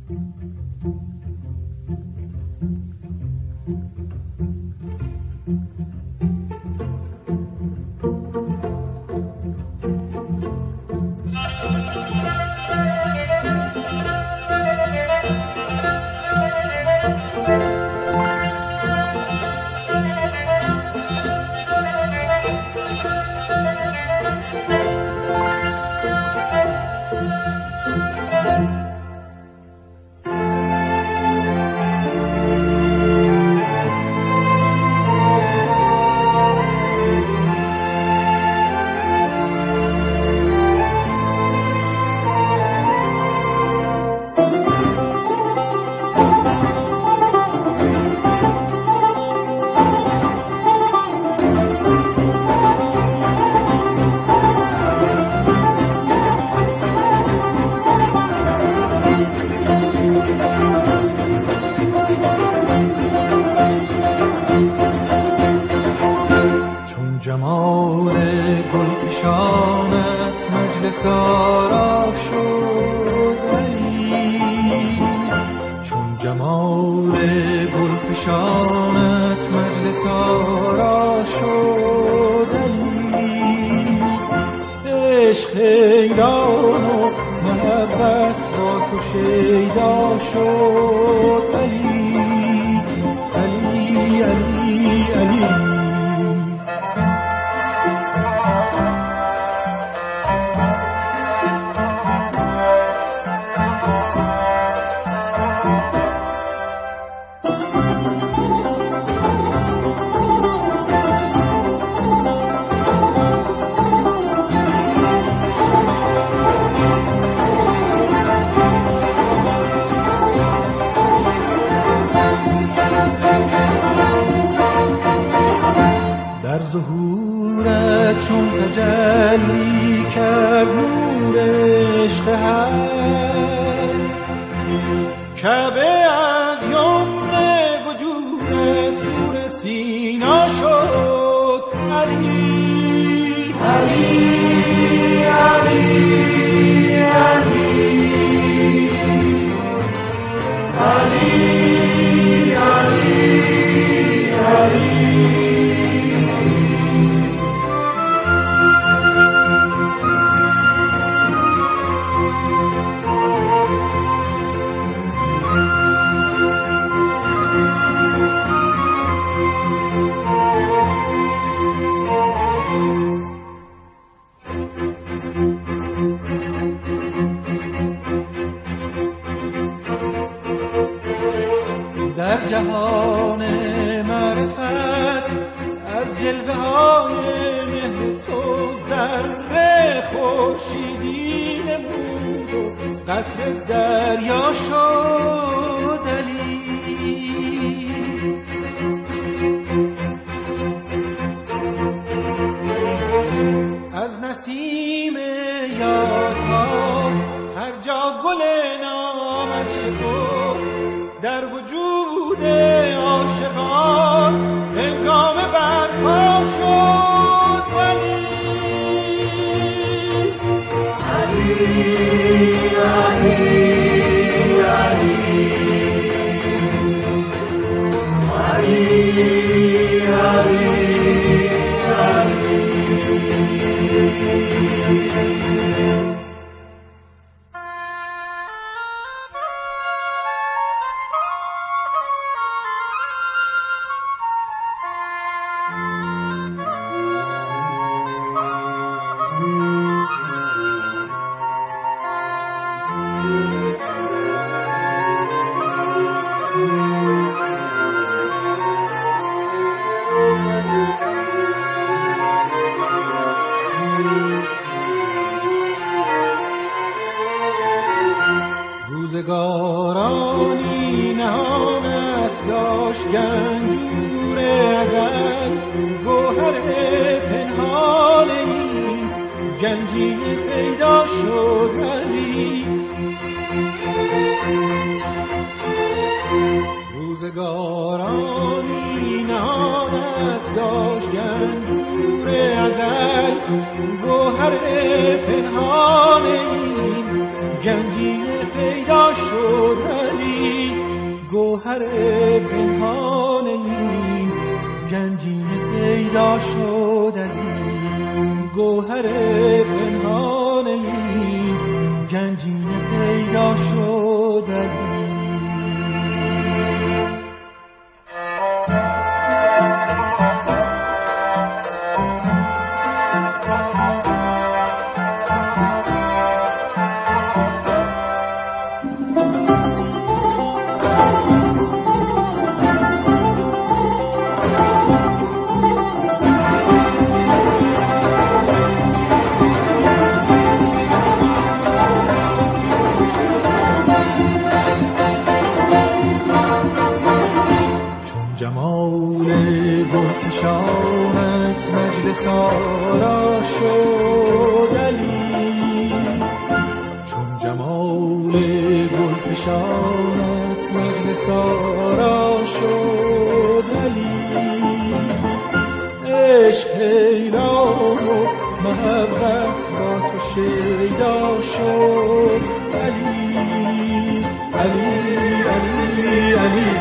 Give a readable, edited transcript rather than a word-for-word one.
در جهان معرفت از جلوه های مهر تو ذره خورشیدی نمود و قطره دریا شد علی. از نسیم یادها هر جا گل نامت شکفت، در وجود عاشقان هنگامه برپا شد علی. علی علی علی علی علی روزگارانی نهانت داشت گنجور ازل، گوهر پنهان این گنجینه پیدا شد علی. روزگارانی نهانت داشت گنجور ازل، گوهر پنهان این گنجینه پیدا شد علی، گوهر پنهان این گنجینه پیدا شد علی، گوهر پنهان این گنجینه پیدا شد علی. شامت مجلس آرا شد علی، چون جمال گلفشانت مجلس آرا شد علی، عشق حیران و محبت را تو شیدا شد علی، علی علی علی